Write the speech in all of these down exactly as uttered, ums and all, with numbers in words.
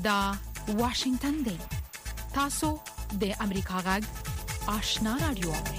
دا واشنگتن دی. تاسو د امریکا غږ آشنا رادیو اورئ.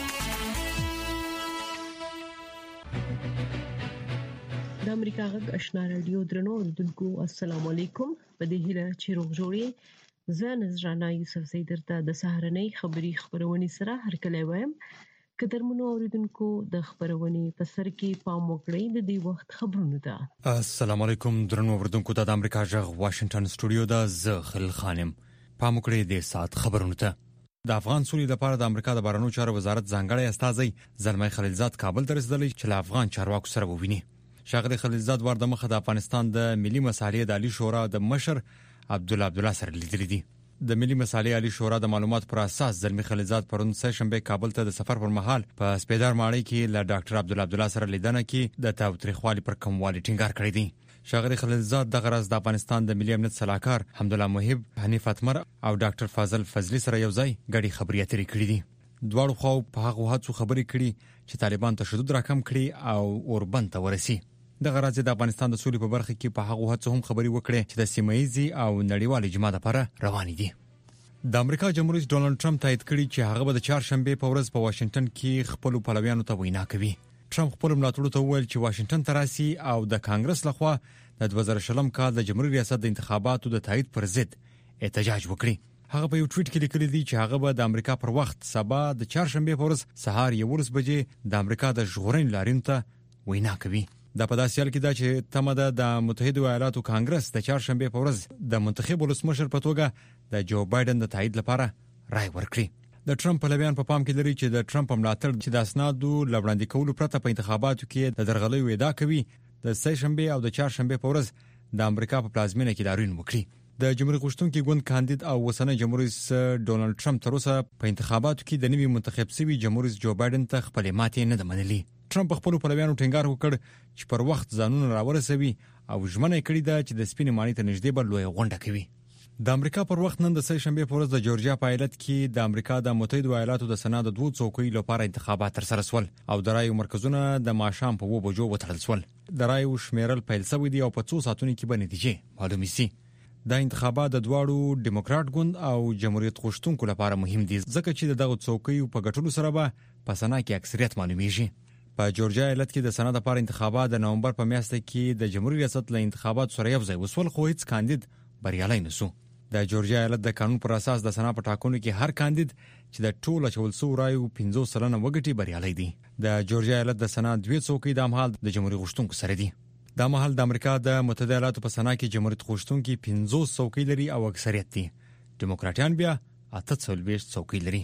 د امریکا غږ آشنا رادیو درنو اوریدونکو السلام علیکم. په دې هیله چې روغ جوړی زه نذرانه یوسف زیدرته د سهارنۍ خبری خبرونې سره هرکلی وایم. قدرمنو اوریدونکو د خبرونې په سر کې پام وکړئ د دې وخت خبرونه ده. السلام علیکم درنو اوریدونکو د امریکا غږ واشنگټن سټوډیو د زه خل خانم. پام وکړئ د سات خبرونه ته. د افغان سولې لپاره د امریکا د بهرنیو چارو وزارت ځانګړی استازی زلمي خلیلزاد کابل ته رسیدلی چې له افغان چارواکو سره وویني. شاغلی خلیلزاد ور د مخه د افغانستان د ملي مصالحې د عالی شورا د مشر عبدالله عبدالله سره لیدلې دي. د ملي مصالحې عالی شورا د معلومات پر اساس زلمي خلیلزاد پرون سه شنبه کابل ته د سفر پر مهال په سپیدار ماړی کې له ډاکټر عبدالله عبدالله سره لیدنه کې د تاوتریخوالي پر کموالي ټینګار کړی دی. شاغلی خلیلزاد د غرض د افغانستان د ملي امنیت صلاحکار حمدالله محب، حنیف اتمر او ډاکټر فاضل فضلی سره یو ځای غړي خبري اترې کړې دي. دواړو خو په هغه هڅو خبرې کړي چې طالبان تشدد راکم کړي او اوربند ته ورسي. د غرض د افغانستان د سولې په برخه کې په هغه هڅو هم خبري وکړي چې د سیمایي او نړیوال اجماع لپاره روان دي. د امریکا جمهور رئیس ډونالد ټرمپ تایید کړي چې هغه به د چهارشنبه په ورځ په واشنگټن کې خپل پلویانو ته وینا کوي. ټرمپ خپل ملاتړو ته وویل چې واشنگټن ته راسي او د کانګرس لخوا د دوه زره شلم کال د جمهوریت ریاست د انتخاباتو د تایید پر ضد احتجاج وکړي. هغه په یو ټویټ کې لیکلي دی چې هغه به د امریکا پر وخت سبا د چهارشنبه په ورځ سهار یولس بجې د امریکا د ژغورنې لاریون ته وینا کوي. دا په داسې حال کې دا چې تمه ده د متحده ایالاتو کانګرس د چهارشنبه په ورځ د منتخب ولسمشر په توګه د جو بایدن د تایید لپاره رائے ورکړي. د ټرمپ پلویان په پام کې لري چې د ټرمپ ملاتړ چې د اسنادو لوړاندې کولو پرته په انتخاباتو کې د درغلۍ وعده کوي د سه شنبه او د چهارشنبه په ورځ د امریکا په پلازمینه کې لاریون وکړي. د جمهوریت غوښتونکي ګوند کاندید او وسنه جمهور رئیس ډونالد ټرمپ تر اوسه په انتخاباتو کې د نوي منتخب شوی جمهور رئیس جو بایدن ته خپل ماتې نه ده منلې. ټرمپ خپل پلویانو ټینګار وکړ چې پر وخت ځانونه راورسوي او ژمنه کړې ده چې د سپینې ماڼۍ ته نږدې به لوی غونډه کوي. د امریکا پر وخت نن د سه شنبه په ورځ د جورجیا په ایالت کې د امریکا د متحده ایالاتو د سنا د دوه څوکۍ لپاره انتخابات ترسره شول او د رایو مرکزونه د ماښام په وو بجو وتړل شول. د رایو شمیرل پیل شوی دی او په څو ساعتونو کې به نتیجې معلومې شي. دا انتخابات د دواړو ډیموکرات ګوند او جمهوریت غوښتونکو لپاره مهم دي ځکه چې دغه څوکۍ په ګټلو سره به په سنا کې اکثریت معلومیږي. په جورجیا ایالت کې د سنا لپاره انتخابات د نومبر په میاشت کې د جمهوریت ریاست له انتخابات سره یو ځای وسول خو هیڅ کاندید بریالي نشو. د جورجیا ایالت د قانون پر اساس د سنا په ټاکنو کې هر کاندید چې د ټولو چول سو رایو پنځوس سلنه وګټي بریالي دي. د جورجیا ایالت د سنا دوه څوکۍ د مهال د جمهوریت غوښتونکو سره دي. د مهال د امریکا د متحده ایالاتو په سنا کې جمهوریت غوښتونکي پنځوس څوکۍ لري او اکثریت دي. ډیموکراټیان بیا اته څلوېښت څوکۍ لري.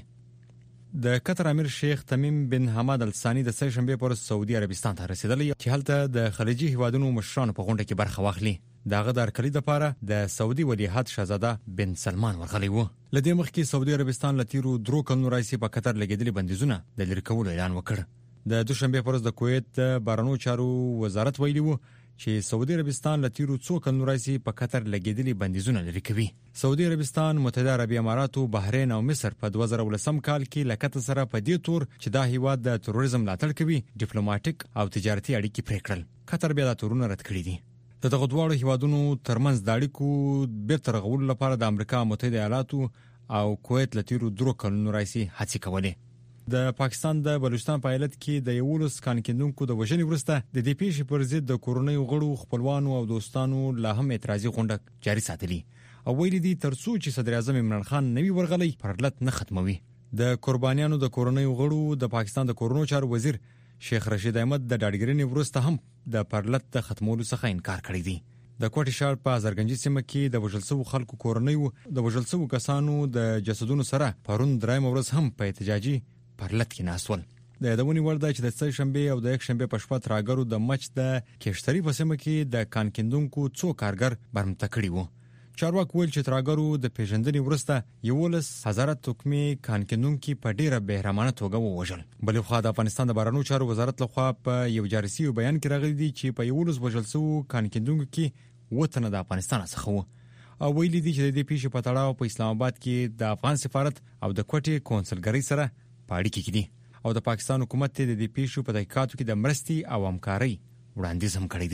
د قطر امیر شیخ تمیم بن حماد الثانی د سه شنبه پر سعودي عربستان ته رسیدلی چې هلته د خلیجي هیوادونو مشرانو په غونډه کې برخه واخلي. داغه د ارکلي د پاره د سعودي ولیعهد شاهزاده بن سلمان ورغلی و. لدې مخکې سعودي عربستان لتیرو درو کلونو راځي په قطر لګیدلي بندیزونه د لری کولو اعلان وکړ. د دوشنبه پر ورځ د کویت د بهرنیو چارو وزارت ویلي و چې سعودي عربستان لتیرو څو کلونو راځي په قطر لګیدلي بندیزونه لري کوي. سعودي عربستان، متحده عربي امارات، بحرین او مصر په دوه زره ولسم کال کې لکته سره په دې تور چې دا هیواد د تروریزم ملاتړ کوي ډیپلوماټیک او تجارتي اړیکې پرې کړل. قطر بیا د تورونه رد کړی دي. دغه دواړو هیوادونو ترمنځ د اړیکو بیرته رغولو لپاره د امریکا متحده ایالاتو او کویت لتیرو درو کلونو راځي هڅې کولې. د پاکستان د بلوچستان په ایالت کې د یولس کانکیندونکو د وژنې وروسته د دې پیښې پر ضد د کورنۍ غړو، خپلوانو او دوستانو لا هم اعتراضي غونډه جاري ساتلې او ویلي دي ترڅو چې صدر اعظم عمران خان نوی ورغلی پرلت نه ختموي. د قربانیانو د کورنۍ غړو د پاکستان د کورونو چارو وزیر شیخ رشید احمد د ډاډګرنې وروسته هم د پرلت د ختمولو څخه انکار کړی دی. د کوټي ښار په زرګنجي سیمه کې د وژل شوو خلکو کورنۍ د وژل شوو کسانو د جسدونو سره پرون دریم ورځ هم په احتجاجي پرلت کې ناسول. د یادونې وړ ده چې د سه شنبه او د یک شنبه په شپه تراګرو د مچ د کشتري په سیمه کې د کانکیندونکو څو کارګر برمته کړي وو. چارواکو ویل چې تراګرو د پیژندنې وروسته یولس هزار توکمې کانکیندونکو په ډیره بهرمانه توګه ووژل. بل خو د افغانستان د بهرنیو چارو وزارت لخوا په یو جارسی بیان کې راغلي دي چې په یولس وژل شوو کانکیندونکو کې وطن د افغانستان څخه وو او ویلي دي چې د دې پیښې په تړاو په اسلام آباد کې د افغان سفارت او د کوټي کونسلګری سره پاړی کې دي او د پاکستان حکومت د دې پیښو په تحقیقاتو کې د مرستي او همکاري وړاندیز هم کړی دی.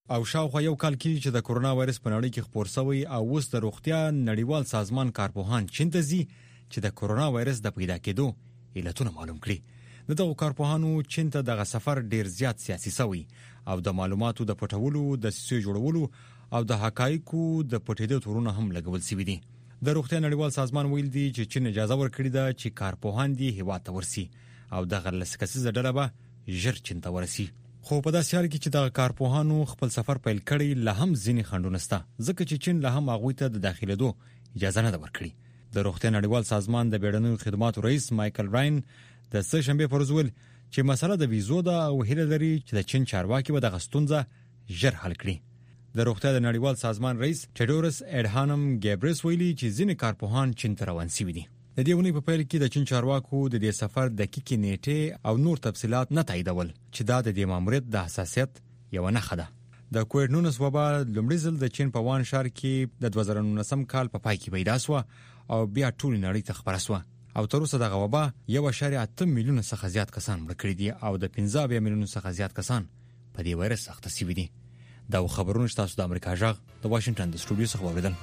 او شاوخوا یو کال کې چې د کورونا وایرس په نړۍ کې خپور شوی او اوس د روغتیا نړیوال سازمان کارپوهان چین ته ځي چې د کورونا وایرس د پیدا کېدو علتونه معلوم کړي. دغه کارپوهانو چین ته دغه سفر ډیر زیات سیاسي شوی او د معلوماتو د پټولو، د سیسو جوړولو او د حقایقو د پټېدو تورونه هم لګول شوي دي. د روغتیا نړیوال سازمان ویل دي چې چین اجازه ورکړې ده چې کارپوهان دي هیواد ته ورسي او دغه لسکسیزه ډله به ژر چین ته ورسي. خو په داسې حال کې چې د کارپوهانو خپل سفر پیل کړي، له هم ځینې خنډونه شته ځکه چې چین له هم هغوی ته د داخلېدو اجازه نه ده ورکړې. د روغتیا نړیوال سازمان د بیړنیو خدماتو رئیس مایکل راین د سه شنبې پر ورځ ویل چې مسله د ویزو ده او هیله لري چې د چین چارواکي به دغه ستونزه ژر حل کړي. د روغتیا د نړیوال سازمان رئیس ټیډورس اډهانم ګیبریس ویلي چې ځینې کارپوهان چین ته روان شوي دي. د دې ونې په پیل کې د چین چارواکو د دې سفر دقیقې نیټه او نور تفصيلات نه تاییدول چې دا د دې ماموریت د حساسیت یو نښه ده. د کووډ نولس وبا لومړی ځل د چین په وان ښار کې د دوه زره نولسم کال په پای کې پیدا شو او بیا ټول نړۍ ته خبره شو او تر اوسه دغه وبا یو اشاریه اته میلیونه څخه زیات کسان مړ کړي دي او د پنځه اویا میلیونه څخه زیات کسان په دې وایرس اخته شوي دي. دا خبرونه تاسو د امریکا جغ د واشنگټن د سټوډیو څخه واوریدل.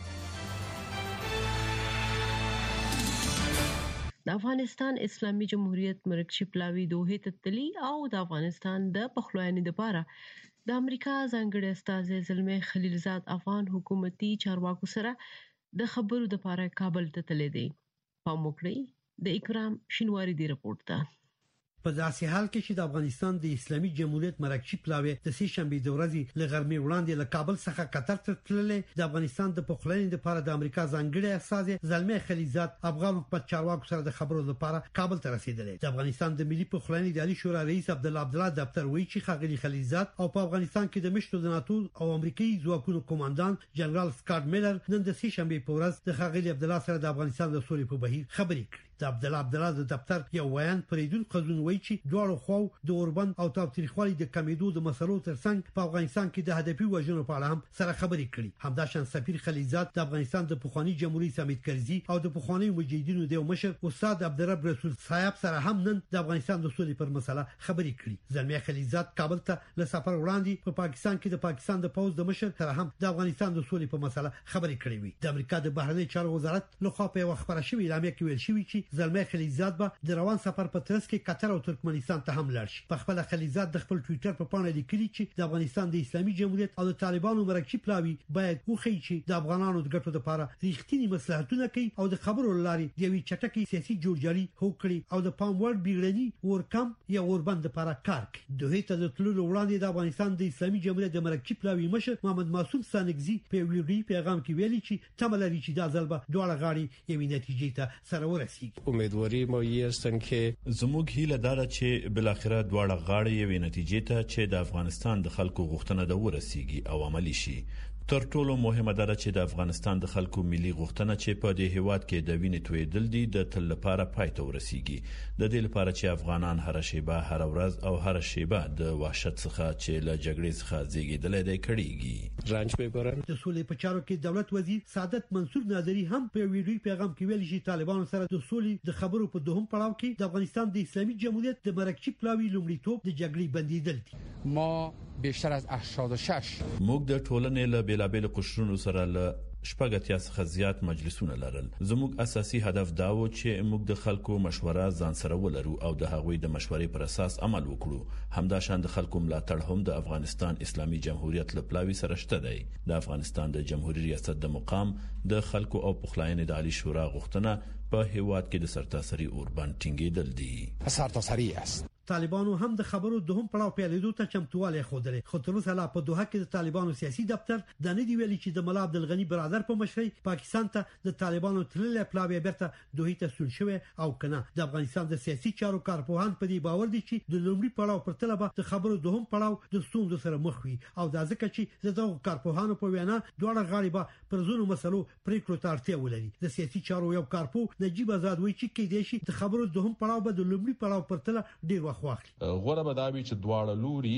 د افغانستان اسلامي جمهوریت مرکزی پلاوی دوه ته تللی او د افغانستان د پخلواني لپاره د امریکا ځانګړي استازي زلمي خلیلزاد افغان حکومتي چارواکو سره د خبرو لپاره کابل ته تللی دی. پام وکړئ د اکرام شینواری دی رپورت ته. په داسې حال کې چې د افغانستان د اسلامي جمهوریت مرکزی پلاوی د سې شنبې د ورځې له غرمې وړاندې له کابل څخه قطر ته تللې د افغانستان د پخلنې لپاره د امریکا ځانګړي استازي زلمي خلیلزاد افغان حکومت چارواکو سره د خبرو لپاره کابل ته رسیدلې. د افغانستان د ملي پخلنې د عالی شورا رئیس عبد الله عبدالله دفتر وایي چې خغلی خلیلزاد او په افغانستان کې د مشتو د ناتو او امریکایي ځواکونو کمانډان جنرال سکاټ میلر نن د سې شنبې په ورځ د خغلی عبدالله سره د افغانستان د سولې په بهیر خبرې کړې. د عبد الله عبدالله د دفتر یو ویان پریدون قزون وایي چې دواړو خواو د اوربند او تاوتریخوالي د کمیدو د مسلو ترڅنګ په افغانستان کې د هدفي وژنو په اړه هم سره خبرې کړې. همداشان سفیر خلیلزاد د افغانستان د پخوانی جمهوریت حمید کرزي او د پخوانی مجاهدینو د مشر استاد عبدالرب رسول صاحب سره هم نن د افغانستان د سولې پر مسله خبرې کړې. زلمي خلیلزاد کابل ته له سفر وړاندې په پاکستان کې د پاکستان د پوز د مشر سره هم د افغانستان د سولې په مسله خبرې کړې وي. د امریکا د بهرنی چارو وزارت لخوا په خبره شوې اعلامیه کې ویل شوی چې زلمي خلیلزاد د روان سفر په ترڅ کې قطر او ترکمنستان ته هم لاړ شي. په خپل خلیلزاد د خپل ټوئیټر په پاڼه لیکلي چې د افغانستان د اسلامي جمهوریت او د طالبانو مرکزی پلاوی باید وخی چې د افغانانو د ګټو لپاره ریښتینی مصلحتونه کوي او د خبرو لاري د یوې چټکې سیاسي جوړجاړي هوکړي او د پام وړ بیړني ورکم یا وربند لپاره کار کوي. دوی ته د تللو وړاندې د افغانستان د اسلامي جمهوریت د مرکزی پلاوی مشر محمد معصوم سانګزي په ویډیو پیغام کې ویلي چې تمه لري چې د ځلبه دوه غاړي یوې نتیجې ته سره ورسیږي. امیدواري مو یستن کې زموږ هیله دار چې بل اخره دواړه غاړې یوې نتیجې ته چې د افغانستان د خلکو غوښتنه د ورسیږي او عملی شي. تر ټولو مهمه ده چې د افغانستان د خلکو ملي غوښتنه چې په دې هیواد کې د وینې تویدل دي د تل لپاره پای ته ورسیږي. د دې لپاره چې افغانان هر شیبه هر ورځ او هر شیبه د وحشت څخه چې له جګړې څخه زیږیدل دی کړيږي. رانچ ببرن د سولې په چارو کې دولت وزیر سعادت منصور ناظری هم په ویډیو پیغام کې ویلي چې طالبانو سره د سولې د خبرو په دوهم پړاو کې د افغانستان د اسلامي جمهوریت د مرکزی پلاوی لومړیتوب د جګړې بندیدل دي. ما بیشتر از هشتاد و شش موږ د ټولنې له بیلابیل قشرونو سره له شپږ څخه زیات مجلسونه لرل. زموږ اساسي هدف دا و چې موږ د خلکو مشوره ځان سره ولرو او د هغوی د مشورې پر اساس عمل وکړو. همداشان د خلکو ملاتړ هم د افغانستان اسلامي جمهوریت له پلاوی سره شته دی. د افغانستان د جمهوریت ریاست د مقام د خلکو او پخلاینې د عالی شورا غوښتنه په هیواد کې د سرتاسري اوربند ټینګېدل دي. سرتاسری است. طالبانو هم د خبرو دوهم پړاو پیلېدو ته چمتووالی ښودلی. خو تر اوسه لا په دوحه کې د طالبانو سیاسي دفتر د نه دی ویلي چې د ملا عبدالغني برادر په مشرۍ پاکستان ته د طالبانو تللی پلاوی بیرته دوحې ته سول شوی او کنه. د افغانستان د سیاسي چارو کارپوهان په دې باور دي چې د لومړي پړاو پر تله به د خبرو دوهم پړاو د ستونزو سره مخ وي او دا ځکه چې د دغو کارپوهانو په وینا دواړه غاړې به پر ځینو مسلو پریکړو ته اړتیا ولري. د سیاسي چارو یو کارپو نجیب آزاد وایي چې کېدای شي د خبرو دوهم پړاو به د لومړي پړاو پر تله ډیر وخت واخلي. غوړه به دا وي چې دواړه لوري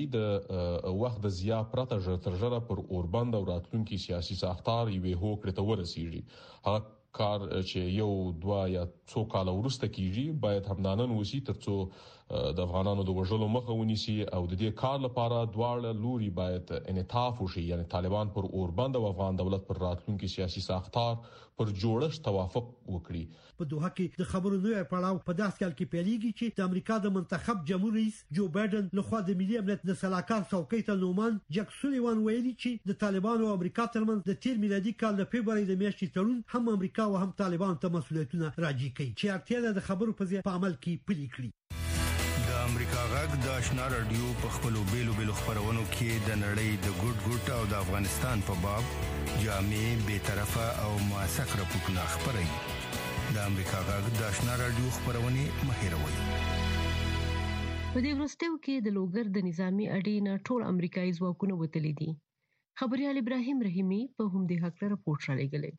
د وخت د زیات پرته ژر تر ژره پر اوربند او راتلونکي سیاسي ساختار یې هوکړه ته ورسیږي. هغه کار چې یو دوا یا څو کال وروسته کیږي باید همدانن وسی ترڅو د افغانانو د وژلو مخه ونیسي او د دې کار لپاره دواړه لوري باید انعطاف وشي، یعنی طالبان پر اوربند او افغان دولت پر راتلونکي سیاسي ساختار پر جوړښت توافق وکړي. په دوحه کې د خبرو نوې پړاو په داس کال کې پیلېږي چې د امریکا د منتخب جمهور رئیس جو بایدن لخوا د ملي امنیت د سلاکار څوکۍ ته نومان جک سولیوان ویلي چې د طالبانو او امریکا ترمنځ د تیر میلادي کال د فبراير د میاشتې تړون هم امریکا او هم طالبان ته مسولیتونه راجع کوي چې اړتیا د خبرو په ځای په عمل کې پلي کړي. د امریکا غږ د آشنا رادیو په خپلو بیلو بیلو خبرونو کې د نړۍ د ګډ ګډ او د افغانستان په باب جامع بې طرفه او موثق راپورټونه خبري. د امریکا غږ د آشنا رادیو خبرونه مهیروي. په دې ورستیو کې د لوګر د نظامی اډې نه ټول امریکایي ځواکونه وتلي دي. خبريال ابراهيم رحیمي په هم دې حق لپاره راپورټ را لګلې.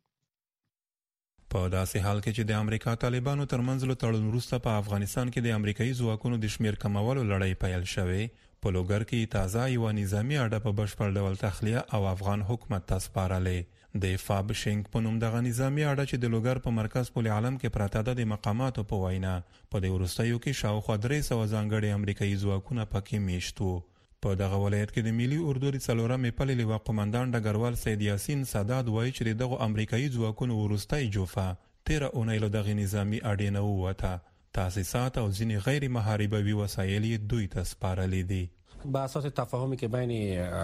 په داسې حال کې چې د امریکا طالبانو ترمنځ له تړون وروسته په افغانستان کې د امریکایي ځواکونو د شمیر کمولو لړۍ پیل شوې، په لوګر کې تازه یو نظامی اډه په بشپړ ډول تخلیه او افغان حکومت ته سپارلې. د فاب شینګ په نوم دغه نظامی اډه چې د لوګر په مرکز پل عالم کې پراته د مقاماتو په وینا په دې وروستیو کې شاوخوا درې سوه ځانګړي امریکایي ځواکونه پکې میشت وو. په دغه ولایت کې د ملي اردو د څلورمې پلې لیوا قومندان ډګروال سید یاسین سادات وایي چې دغه امریکایي ځواکونو وروستۍ جوفه تیره اونۍ له دغه نظامی اډې نه ووته. تاسیسات او ځینې غیر محاربوي وسایل یې دوی ته سپارلي دي. به اساس تفاهمی که بین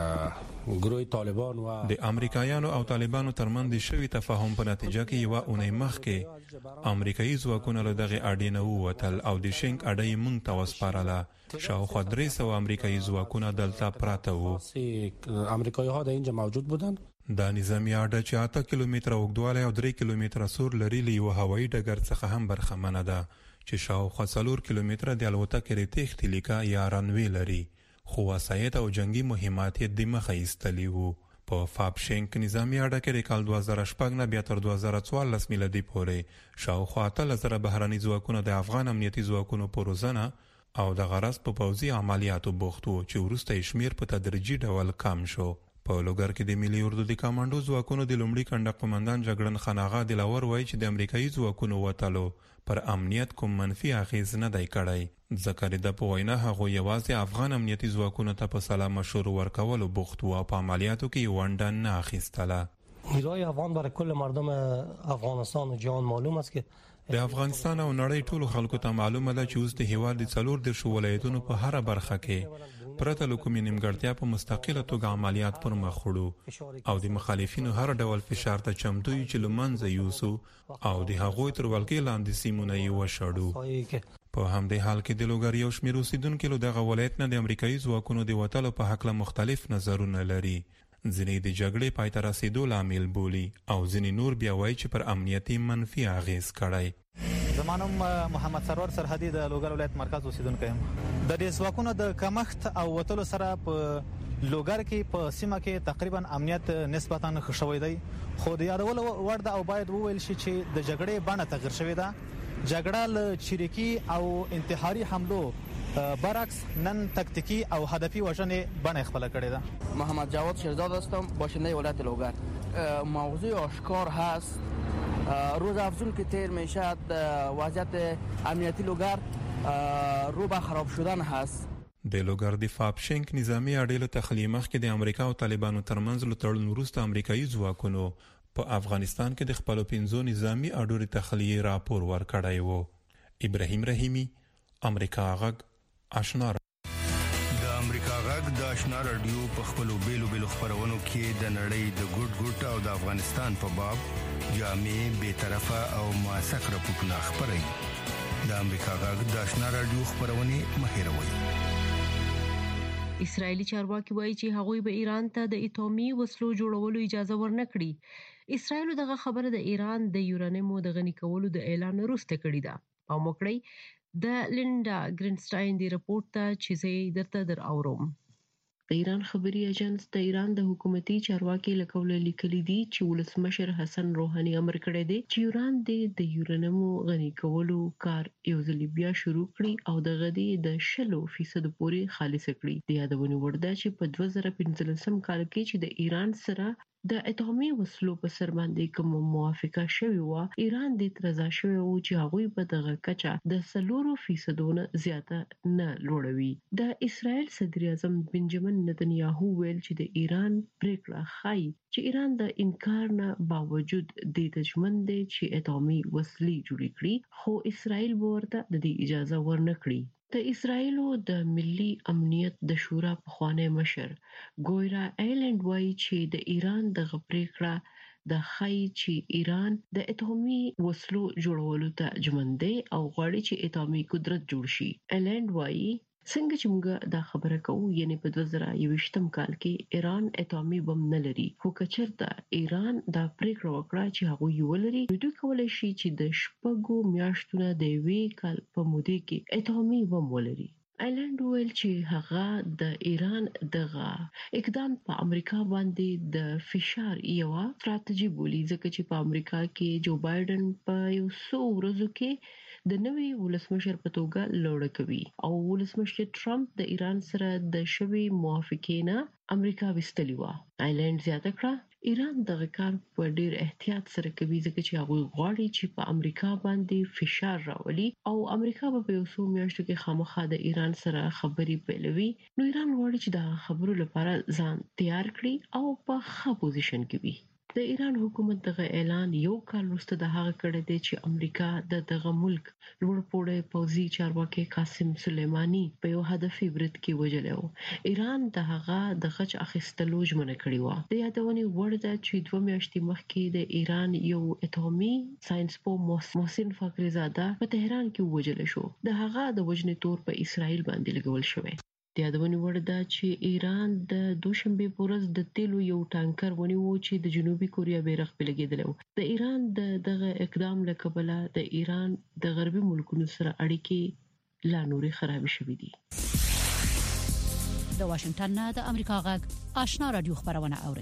گروه طالبان و د امریکایانو او طالبانو ترمنځ د شوي تفاهم په نتیجه کې یو اونۍ مخکې امریکایي ځواکونه له دغه اډې نه ووتل او د شینګ اډه یې موږ ته وسپارله. شاوخوا درې سوه امریکایي ځواکونه دلته پراته وو. امریکایي ها در اینجا موجود بودند. دا نظامی اډه چې اته کیلومتره اوږدوالی او درې کیلومتره سور لري له یوه هوایي ډګر څخه هم برخمنه ده چې شاوخوا څلور کیلومتره د الوتکې ریتښتې لیکه یا رنوی لري، خو وسایط او جنگي مهمات یې د مخه ایستلي وو. په فاب شینګ نظامی اډه کې د کال دوه زره شپږ نه بیا تر دوه زره څوارلس میلادي پورې شاوخوا اتلس زره بهرني ځواکونه د افغان امنیتي ځواکونو په روزنه او د غرض په پوځي عملیاتو بوخت وو چې وروسته یې شمیر په تدریجي ډول کم شو. په لوګر کې د ملي اردو د کمانډو ځواکونو د لومړي کنډک قومندان جګړن خان آغا دلاور وایي چې د امریکایي ځواکونو وتلو پر امنیت کوم منفي اغیز نه دی کړی، ځکه د په وینا هغوی یوازې افغان امنیتي ځواکونو ته په سلا مشور ورکولو بوخت وو او په عملیاتو کې یې ونډه نه اخیستله. نیروهای افغان برای کل مردم افغانستان و جهان معلوم است که د افغانستان او نړۍ ټولو خلکو ته معلومه ده چې اوس د هیواد د څلور دېرشو ولایتونو په هره برخه کې پرته له کومې نیمګړتیا په مستقله توګه عملیات پر مخ وړو او د مخالفینو هر ډول فشار ته چمتو یو چې له منځه یوسو او د هغوی تر ولکې لاندې سیمونه یې وشړو. په همدې حال کې د لوګر یو شمېر اوسېدونکي له دغه ولایت نه د امریکایي ځواکونو د وتلو په هکله مختلف نظرونه لري. ځینې د جګړې پای ته رسېدو لامل بولي او ځینې نور بیا وایي چې پر امنیتي منفي اغیز کړی. زما نوم محمد سرور سرحدي د لوګر ولایت مرکز اوسیدونکی یم. د دې ځواکونو د کمښت او وتلو سره په لوګر کې په سیمه کې تقریبا امنیت نسبتا ښه شوی دی، خو د یادولو وړ ده او باید وویل شي چې د جګړې بڼه تغیر شوې ده. جګړه له چریکي او انتحاري حملو برعکس نن تکتیکی او هدفی وژنې بڼه خپل کړې ده. محمد جواد شیرزاد هستم، باشنده ولایت لوگر. موضوع آشکار هست، روز افزون که تیر میشد وضعیت امنیتی لوگر رو به خراب شدن هست. د لوګر د فاب شینګ نظامی اډې له تخلیې مخکې د امریکا او طالبانو ترمنځ له تړون وروسته امریکایي ځواکونو په افغانستان کې د خپلو پنځو نظامی اډو د تخلیې راپور ورکړی و. ابراهیم رحیمي، امریکا غږ، آشنا. د امریکا غږ د آشنا رادیو په خپلو بیلو بیلو خبرونو کې د نړۍ د ګډ ګډ او د افغانستان په باب جامع بې طرفه او موثق راپورټونه خبري. د امریکا غږ د آشنا رادیو خبرونه مهیروي. اسرائیلي چارواکي وایي چې هغوی به ایران ته د اټومي وسلو جوړولو اجازه ورنکړي. اسرائیل دغه خبره د ایران د یورانیمو د غني کولو د اعلان وروسته کړې ده. او موکړی د لیندا ګرینسټاین دی رپورت ته چې زه درته در اورم. د ایران خبري ایجنس د ایران د حکومتي چارواکي لکول لیکلي دي چې ولسمشر حسن روحاني امر کړی دی چې ایران د یورانیمو غني کولو کار یو ځل بیا شروع کړي او د غدي د شلو فیصد پورې خالص کړي. د یادونې وړ ده چې په دوه زره پنځلسم کال کې چې د ایران سره د اټومي وسلو په سر باندې کوم موافقه شوی و ایران د ترزا شوی او چې هغه په دغه کچا د سلورو فیصدونو زیاته نه لوړوي. د اسرائیل صدر اعظم بنجامین نتنیاهو ویل چې د ایران پریکړه خای چې ایران د انکار نه باوجود د تجمن دي چې اټومي وسلې جوړې کړي خو اسرائیل ورته د دې اجازه ورنکړي. د اسرائیلو د ملي امنیت د شورا پخوانی مشر ګویرا ایلند وایي چې د ایران د غپریکړه د خای چې ایران د اټومي وسلو جوړولو ته ژمنده او غواړي چې اټومي قدرت جوړ شي. ایلند وایي څنګه چې موږ دا خبره کوو یعنی په دوه زره یوویشتم کال کې ایران اټومي بم نه لري خو کچرته ایران دا پریکړه وکړه چې هغه یو لري نو دوی کولای شي چې د شپږو میاشتونو د وی کال په موده کې اټومي بم ولري. ایلند ویل چې هغه د ایران دغه اقدام په امریکا باندې د فشار یو ستراتیژي بولی ځکه چې په امریکا کې جو بایدن په یو څو ورځو کې د نوي ولسمشر په توګه لوړ کوي او ولسمشر ټرمپ د ایران سره د شوی موافقې نه امریکا وستلی و. ایلند زیاته کړه ایران دغه کار په ډیر احتیاط سره کوي ځکه چې هغه غواړي چې په امریکا باندې فشار راولي او امریکا په یو څو میاشتو کې خامخا د ایران سره خبري پیلوي. نو ایران غواړي چې د خبرو لپاره ځان تیار کړي او په ښه پوزیشن کې وي. د ایران حکومت دغه اعلان یو کال وروسته د هغه کړه دی چې امریکا د دغه ملک لوړ پوړی پوځي چارواکي قاسم سلیمانی په یو هدفي برید کې وژلی. ایران د هغه د غچ اخیستلو ژمنه کړې و. د یادونې وړ ده چې دوه میاشتې مخکې د ایران یو اټومي ساينسپوه محسن فخریزاده په تهران کې وژل شو. د هغه د وژنې تور په اسرائیل باندې لګول شوی. د یادونې وړ ده چې ایران د دوشنبه په ورځ د تیلو یو ټانکر ونیو چې د جنوبي کوریا بیرغ په لګیدل و. د ایران د دغه اقدام له کبله د ایران د غربي ملکونو سره اړیکې لا نورې خراب شوې دي. د واشنگټن نه د امریکا غږ آشنا رادیو خبرونه اوري.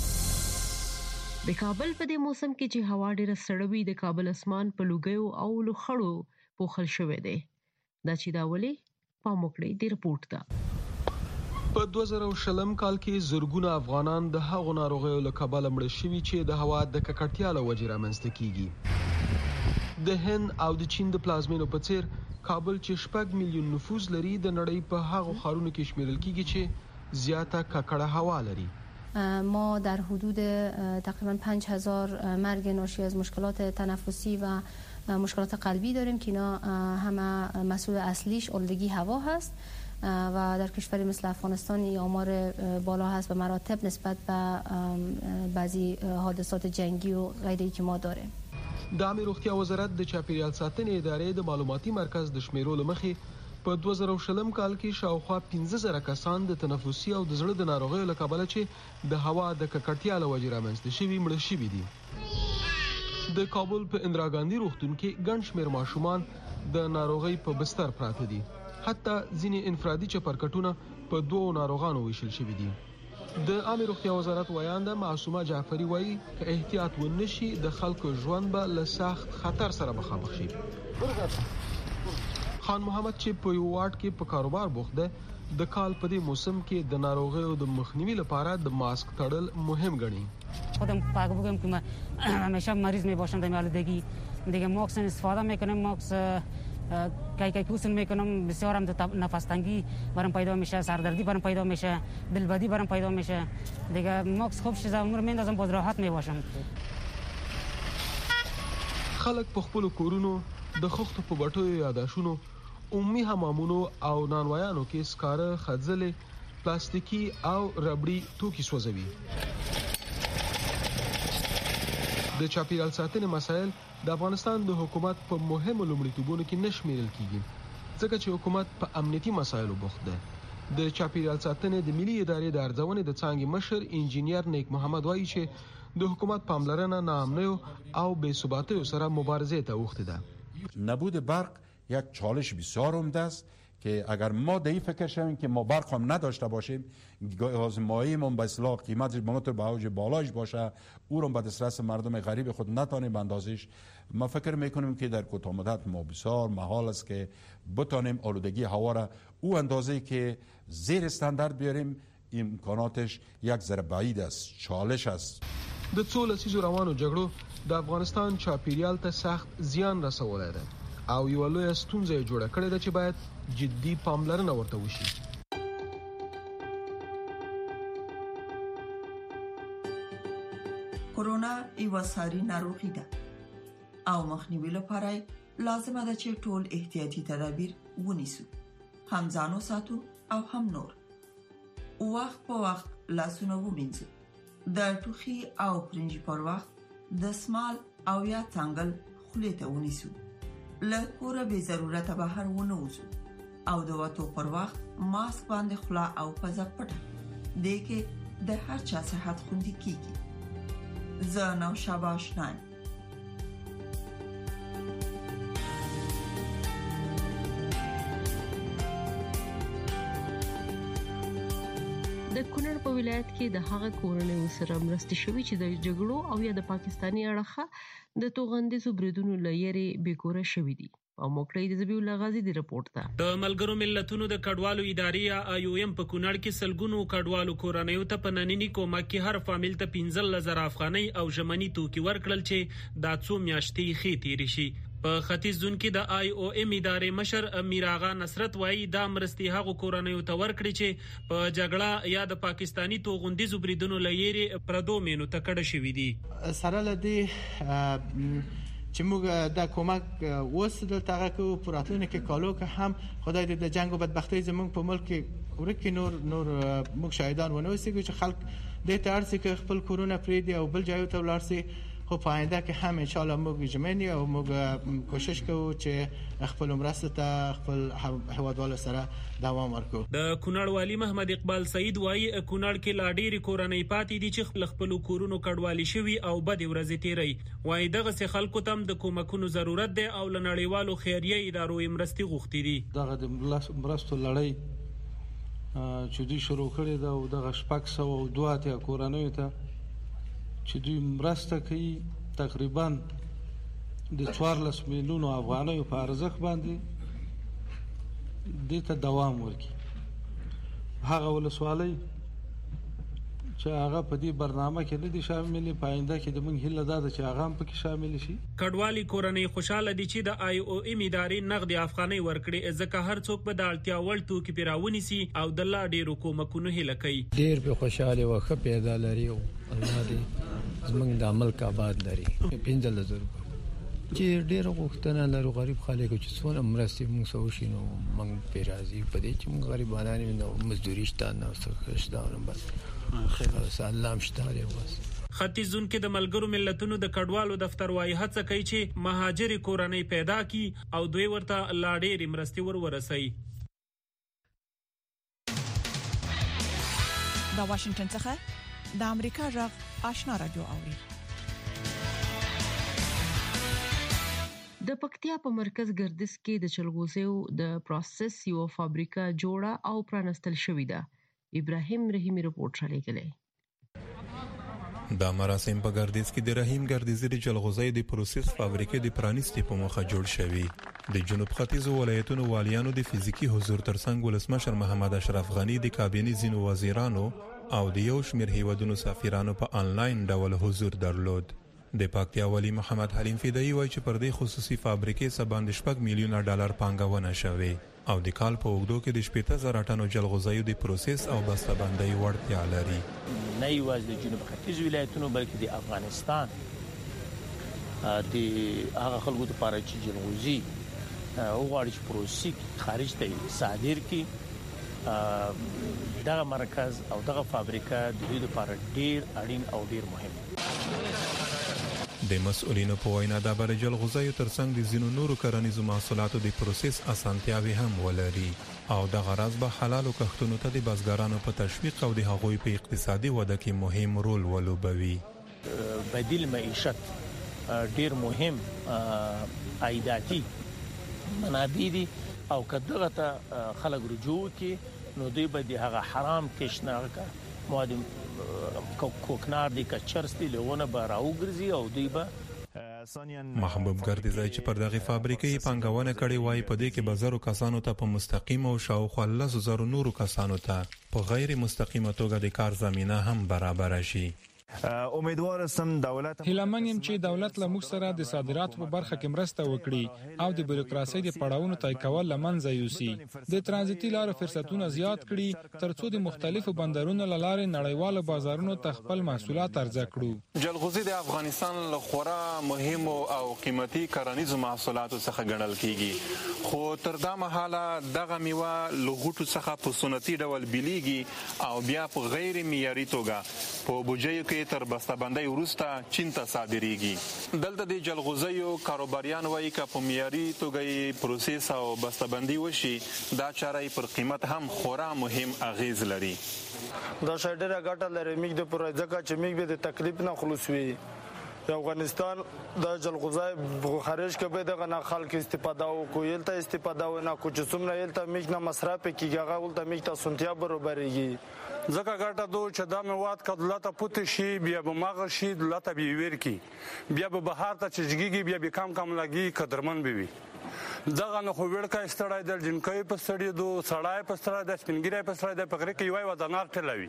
د کابل په دې موسم کې چې هوا ډیره سړه وي د کابل اسمان په لوګیو او لوخړو پوښل شوې ده. دا چې دا ولې پاموکړې د رپورت ده. په دوه زره شلم کال کې زرګونه افغانان د هغو ناروغیو له کبله مړه شوي چې د هوا د ککړتیا له وجې رامنځته کیږي. د هند او د چین د پلازمینو په څیر کابل چې شپږ میلیون نفوس لري د نړۍ په هغو ښارونو کې شمیرل کیږي چې زیاته ککړه هوا لري. ما در حدود تقریبا پنج هزار مرگ ناشی از مشکلات تنفسی و مشکلات قلبی داریم که اینا همه مسئول اصلیش آلودگی هوا هست و در کشوری مثل افغانستان این آمار بالا هست به مراتب نسبت به بعضی حادثات جنگی و غیره که ما داریم. د عامه روغتیا وزارت د چاپیریال ساتنې ادارې د معلوماتي مرکز د شمیرو لمخې په دوه زره شلم کال کې شاوخوا پنځه زره کسان د تنفسي او د زړه د ناروغیو له کبله چې د هوا د ککړتیا له وجې رامنځته شوي مړه شوي دي. د کابل په اندرا ګاندي روغتون کې ګڼ شمېر ماشومان د ناروغۍ په بستر پراته دي. حتی ځینې انفرادي چپرکټونه په دوو ناروغانو ویشل شوي دي. د عامه روغتیا وزارت ویانده معصومه جعفری وایي که احتیاط ونشي د خلکو ژوند به له سخت خطر سره مخامخ شي. خان محمد چې په یو واټ کې په کاروبار بوخت ده د کال په دې موسم کې د ناروغیو د مخنیوي لپاره د ماسک تړل مهم ګڼي. خودم پاک بگم که من همیشه مریض می باشم در آلودگی دیگه ماسک استفاده میکنم ماسک کای کای پوسل میکنم بسیارم نفس تنگی برام پیدا میشه سردردی برام پیدا میشه دلبدی برام پیدا میشه دیگه ماسک خوب شده عمر میندازم باز راحت میباشم. خلک په خپل کورونو د خښتو په بټو یاداشونو عمومي حمامونو او نانوایانو کې سکاره خځلې پلاستیکي او ربړي توکي سوځوي. د چاپیریال ساتنې مسایل د افغانستان د حکومت په مهمو لومړیتوبونو کې نشمیرل کیږي ځکه چې حکومت په امنیتي مسایلو بوخت ده. د چاپیریال ساتنې د ملي ادارې د ارزونې د څانګې مشر انجینیر نیک محمد وایي چې د حکومت پاملرنه ناامنیو او بې ثباتیو سره مبارزه ته اوخته ده. نبود برق یک چالش بسیار عمده است که اگر ما در این فکر شویم که ما برق هم نداشته باشیم گاز مایعمون به اصطلاح قیمتش به به اوج بالایش باشه او رو به دسترس مردم غریب خود نتونیم بندازیش ما فکر میکنیم که در کوتاه مدت ما بسیار محال است که بتونیم آلودگی هوا را او اندازه‌ای که زیر استاندارد بیاریم امکاناتش یک ذره بعید است، چالش است. د څو لسیزو روانو جګړو د افغانستان چاپیریال ته سخت زیان رسولی دی او یو لویه ستونزه یې جوړه کړې ده چې باید جدي پاملرنه ورته وشي. کرونا یو ساري ناروغي ده او مخنیوي لپاره لازمه ده چې ټول احتیاطي تدابیر ونیسو، هم ځانو ساتو او هم نور. وخت په وخت لاسونه ومینځو، د ټوخي او پرنجي پر وخت د سمال او یا څنګل خولې ته ونیسو، له کوره به ضرورت بهر ونه وځو او د وټو پر وخت ماسک باندې خلا او پزه پټه دې کې د هر چا صحت خوندي کیږي. زه نو شاباش نایم. د کونړ په ولایت کې د هغه کورنۍ سره مرستې شوې چې د جګړو او یا د پاکستاني اړخه د توغندیزو بریدونو لایري بیکوره شوې دي. او موکړی د زبیو لغازي دی رپورت ده. د ملګرو ملتونو د کډوالو ادارې آی او ایم په کونړ کې سلګونو کډوالو کورنیو ته په نننی کومک کې هر فامیل ته پنځه لزر افغانۍ او ژمنی توکي ورکړل چې د څو میاشتې خې تیر شي. په ختیځ زون کې د آی او ایم ادارې مشر امیر آغا نصرت وایي دا مرستې هغه کورنیو ته ورکړي چې په جګړه یا د پاکستانی توغندیزو بریدونو لایري پردو مینو ته کډه شوې دي. سره لدی چې موږ د کومک وس د تاغه کو پراتونه کې کالو که هم خدای دې د جنگ او بدبختی زموږ په ملک کې ورکه نور نور موږ شاهدان ونه وسیږو چې خلک دې ته ارسي کې خپل کورونه پریدي او بل ځای ته ولارسي. خو په آینده کې هم ان شاء الله موږ جمعنی او موږ کوشش کوو چې خپل مرسته ته خپل هوادوالو سره دوام ورکړو. د کونړ والی محمد اقبال سعید وایي کونړ کې لا ډېری کورنۍ پاتې دي چې خپل خپل کورونو کډوالي شوي او بد ورځې تیري. وایي دغه څه خلکو ته د کومکونو ضرورت دی او لنړیوالو خیریه ادارو مرستې غوښتي دي. دغه د مرستو لړۍ چې دوی شروع کړې ده او دغه شپږ سوه او دوه اتیا کورنیو ته چې دوی مرسته کوي تقریبا د څوارلس میلیونو افغانیو په ارزښت باندې دې ته دوام ورکړي. هغه ولسوالۍ چې هغه په دې برنامه کې نه دي شاملې، په آینده کې د موږ هیله ده چې هغه هم پکې شامل شي. کډوالي کورنۍ خوشاله دي چې د آی او ایم ادارې نغدي افغانۍ ورکړي ځکه هر څوک به د اړتیا وړ توکي پیراونی سي او د لا ډیرو کومکونو هیله کوي. ډیر به خوشاله وخه پیدا لري او الله دې زمونږ د عمل کاباد لري. پنځه لزر چې ډیر غوښتنه لرو غریب خلکو چې څونه مرستې موږ سو شي نو موږ په راضي په دې چې موږ غریبانه نه مزدوري شته نه څه شته نه بس سلام شته دی. بس ختیځ زون کې د ملګرو ملتونو د کډوالو دفتر وايي هڅه کوي چې مهاجر کورنۍ پیدا کی او دوی ورته لا ډېرې مرستې ور ورسوي. د واشنگټن څخه د امریکا غږ آشنا رادیو اوري. د پکتیا په مرکز ګردس کې د چلغوزیو د پروسس یو فابریکه جوړه او پرانستل شوې ده. ابراهیم رحیمی رپورټ را لېږلی. دا مراسم په ګردیز کې د رحیم ګردیزي د جلغوزیو د پروسس فابریکې د پرانیستي په موخه جوړ شوی. د جنوب ختیځو ولایتونو والیانو د فزیکی حضور ترڅنګ ولسمشر محمد اشرف غنی د کابینې ځینو وزیرانو او د یو شمېر هیوادونو سفیرانو په انلاین ډول حضور درلود. د پکتیا والی محمد حلیم فدایی وایي چې پر دې خصوصي فابریکې څخه باندې شپږ میلیونه ډالر پانګونه شوې او د کال په اوږدو کې د شپږ زره ټنو جلغوزیو د پروسس او بسته بندۍ وړتیا لري. نه یوازې د جنوب ختیځ ولایتونو بلکې د افغانستان د هغه خلکو لپاره چې جلغوزي وغواړي چې پروسس خارج ته صادر کړي دغه مرکز او دغه فابریکه د دې لپاره ډیر اړین او ډیر مهم دی. د مسؤلینو په وینا د بر جلغوزیو ترڅنګ د زینو نورو کرنیزو محصولاتو د پروسس اسانتیاوي هم ولري او د غرض به حلالو کښتونو ته د بازګرانو په تشویق او د هغوی په اقتصادي وده کې مهم رول ولوبوي. بدیل معیشت ډیر مهم عایداتي منابع دي او کداغه ته خلک رجوع کې نو دوی به د هغه حرام کښنه مواد کوکنار دي کچرستي لهونه به راوګرځي او دوی به محبوب ګردیزای چې پر دغه فابریکې پنګونه کړې وای په دې کې بازارو کسانو ته په مستقیم او شاوخوا لس زره نورو کسانو ته په غیر مستقیمه توګه د کار زمينه هم برابر شي. امیدوار استم دولت هیلمن يم چې دولت له موږ سره د صادراتو په برخه کې مرسته وکړي او د بیروکراسي د پړاوونو طی کول لمنځه یوسي، د ترانزیتي لارو فرصتونه زیات کړي ترڅو د مختلفو بندرونو لاره نړیوالو بازارونو ته خپل محصولات عرضه کړو. جلغوزي د افغانستان له خورا مهم او قیمتي کرنیزو محصولاتو څخه ګڼل کیږي، خو تر دا مهاله دغه میوه له غوټو څخه په سنتي ډول بیلیږي او بیا په غیر معیاري توګه په بوجیو کې تر بسته‌بندۍ وروسته چین ته صادریږي. دلته د جلغوزیو کاروباریان وایي که په معیاري توګه پروسس او بسته‌بندي وشي دا چاره پر قیمت هم خورا مهم اغیز لري. دا شایدره ګټه لري میګ د پروژه ځکه چې میګ به د تکلیف نه خلاص وي. افغانستان د جلغوزای خارج کې به دغه نه خلک استفاده او کویل ته استفاده و نه کوچ څومره یل ته میګ نه مصرف کیږي هغه ول ته میګ ته سنتیا برابرېږي. ځکه ګټه دو چې دا مواد کدلته پوت شي بیا به ماغه شي دلته به ویر کی بیا به بهار ته چجګيږي بیا به کم کم لګي قدرمن به وي. دغه نه خو وړکا استړای د جنکې په سړی دو سړای په سړی د سپینګری په سړی د پغری کې وای ودانار ټلوي.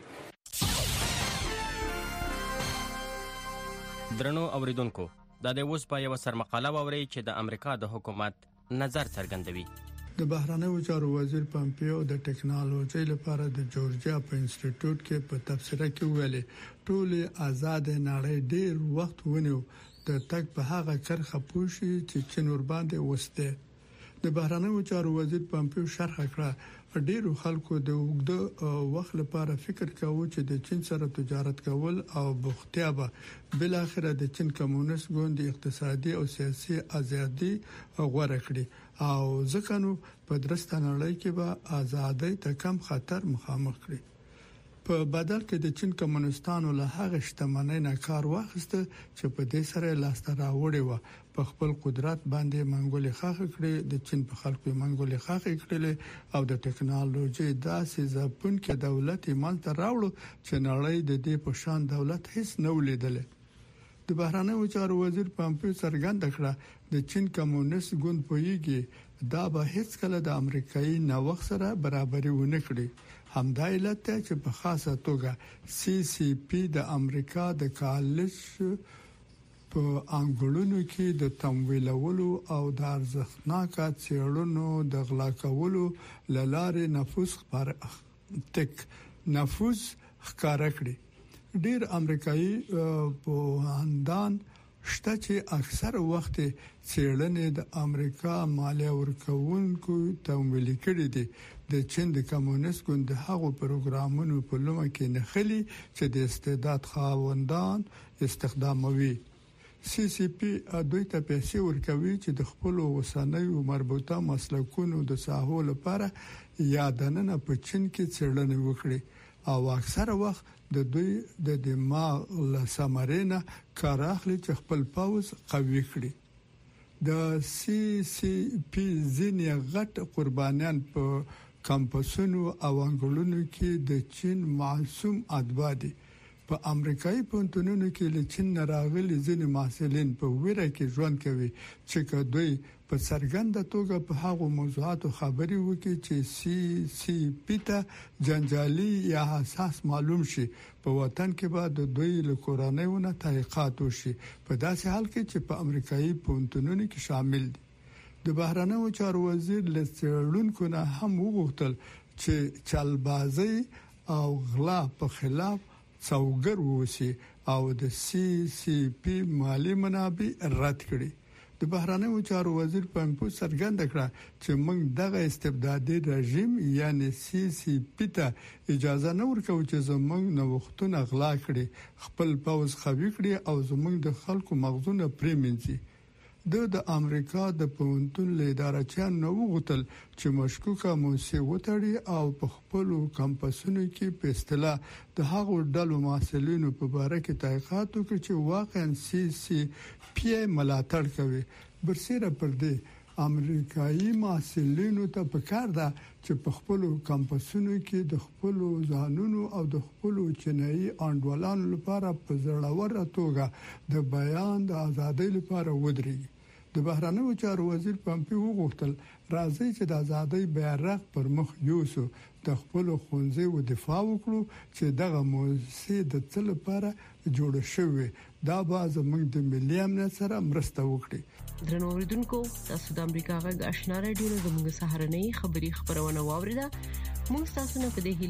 درنو اوریدونکو دا د اوس په یو سرمقاله ووري چې د امریکا د حکومت نظر څرګندوي. د بهرنیو چارو وزیر پامپیو د ټیکنالوژي لپاره د جورجیا په انسټیټیوټ کې په تبصره کې ویلي ټول آزاد نړۍ ډیر وخت ونیو د تک په هغه چرخه پوښي چې چین ور باندې وسته. د بهرنیو چارو وزیر پامپیو شرح کړه ډیرو خلکو د وګړو وخت لپاره فکر کاوه چې د چین سره تجارت کول او بوختیا به بل اخر د چین کمونیست ګوند اقتصادي او سیاسي ازادي غوړه کړي او ځکه نو په درسته نړۍ کې به ازادي ته کم خطر مخامخ کړي. په بدل کې د چین کمونستانو له هغه شتمنۍ نه کار واخیسته چې په دې سره لاسته راوړی و په خپل قدرت باندې منګولې خاخ کړي د چین په خلکو منګولې خاخ کړي او د ټیکنالوژي داسې ځپون کې دولت ایمان ته راوړو چې نړۍ د دې په شان دولت هیڅ نه ولیدل. د بهرنیو چارو وزیر پامپیو څرګنده کړه د چین کمونیست ګوند پویږي دا به هیڅ کله د امریکایي نوښت سره برابري ونه کړي. همدا علت ته چې په خاصه توګه سی سی پی د امریکا د کالج په انګړونو کې د تمویلولو او د ارزښتناکه څېړنو د غلا کولو لاره نفوذ پر تک نفوذ ښکارا کړی. ډیر امریکایي پوهاندان شته چې اکثر وخت څېړنې د امریکا مالیه ورکوونکو تمویل کړي دي. د چین د کمونیست ګوند هغو پروګرامونو په لومه کې نخلي چې د استعداد خاوندان استخداموي. سی سی پی دوی ته پیسې ورکوي چې د خپل وسنیو مربوطه مسلکونو د ساحو لپاره یادنه په چین کې څېړنه وکړي او اکثر وخت د دوی د دماغ لسمرینا کار اخلي چې خپل پاوز قوي کړي. د سی سی پی ځینې غټ قربانیان په کمپسونو او انګړونو کې د چین معصوم اتباع دي. په امریکایي پونتونونو کې له چین راغلي ځینې محصلین په ویره کې ژوند کوي چې دوی په څرګنده توګه په هغو موضوعاتو خبري وکړي چې سی سی پی ته جنجالي یا حساس معلوم شي. په وطن کې به د دوی له کورنیونو تحقیقات وشي په داسې حال کې چې په امریکایي پونتونونو کې شامل دي. د بهرنیو چارو وزیر له څېړونکو نه هم وغوښتل چې چلبازي او غلا په خلاف څوګر ووسی او د سی سی پی مالی منابع رد کړي. د بهرنیو چارو وزیر پامپو څرګنده کړه چې موږ دغه استبدادي رژیم یعنی سی سی پی ته اجازه نه ورکوو چې زموږ نوښتونه غلا کړي خپل پوز خوي کړي او زموږ د خلکو مغزونه پریمنځي. د د امریکا د پونتون لیدارچیان نو غوتل چې مشکوکه موسی وټړي او په خپل کمپسونو کې په اصطلاح د هغو ډلو محصلینو په اړه کې تحقیقات وکړي چې واقعا سی سی پی ملاتړ کوي. برسېره پر دې امریکایي محصلینو ته پکار ده چې په خپل کمپسونو کې د خپل ځانونو او د خپل چینایي انډولانو لپاره په زړور توګه د بیان د ازادۍ لپاره ودرېږي. د بهرنیو چارو وزیر پامپیو وغوښتل راځي چې د ازادۍ بیرغ پر مخ یوسو د خپل خونځي و دفاع وکړو چې دغه موسسه د څه لپاره جوړ شوی دا به زموږ د ملي امنیت سره مرسته وکړي. درنو اوریدونکو تاسو د امریکا غږ آشنا رادیو زموږ سهارنۍ خبری خبرونه واوریده. موږ تاسو نه په دې